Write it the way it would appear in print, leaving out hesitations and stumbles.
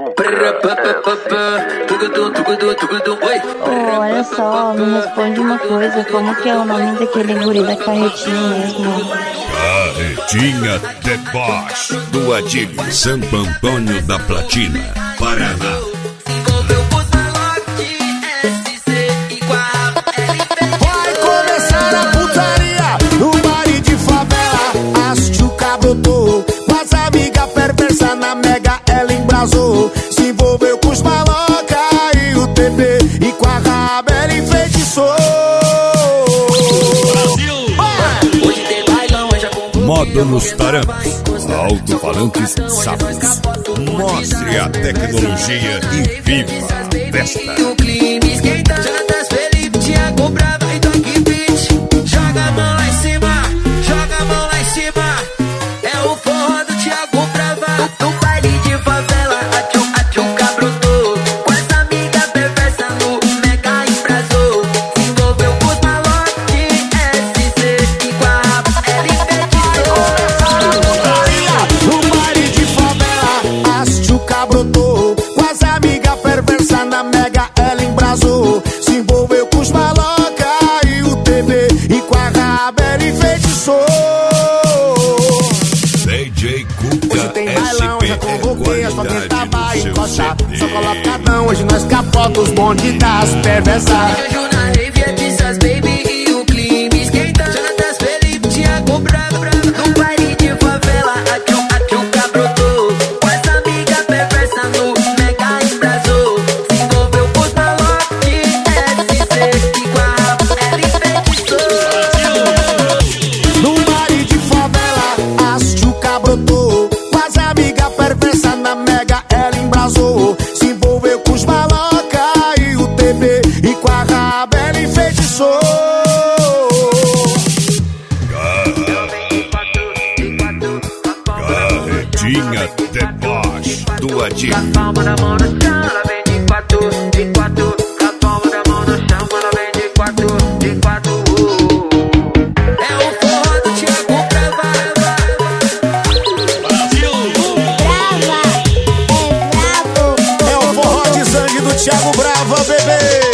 Olha só, me responde uma coisa, como que é o nome daquele guri da carretinha mesmo? Carretinha Deboche, do Adílio, Santo Antônio da Platina, Paraná. Vai começar a putaria no baile de favela. A Chuca brotou, com as amigas perversas na Mega ela embrasou. Se envolveu com os maloca e o TB, e com a raba ela enfeitiçou. Modo nos tarancos, alto-falantes sapos. Mostre a tecnologia e viva a festa. Joga a mão lá em cima, joga a mão lá em cima. É o forró do Thiago Brava. No baile de favela, a Chuca brotou, com essa amiga perversa no Mega embrasou. Se envolveu com os malote, SC, e com a raba ela enfeitiçou. No baile de favela, a Chuca brotou, com as amigas perversas na Mega ela embrasou. Se envolveu com os maloca e o TB, e com a raba ela enfeitiçou. DJ Cuca, Hoje tem bailão, já convoquei, só quem tá vai encostar. CD. Só coloca não, hoje nós capota os bondes das perversas. Hoje na rave é dessas baby e o clima esquenta. Jonatas Felipe, Thiago Brava. No baile de favela, a Chuca brotou, com essa amiga perversa no Mega embrasou. Se envolveu com os malote, SC, e com a raba ela enfeitiçou. No baile de favela, a Chuca brotou, com as amigas perversas na Mega ela embrasou. Se envolveu com os maloca e o TB, e com a raba ela enfeitiçou. Carretinha Deboche, do Adílio. Com a palma da mão no chão, ela vem de quatro, de quatro. Com a palma da mão no chão, ela vem de quatro, de quatro. É o forró do Thiago Brava. É o forró de sangue do Thiago Brava, bebê.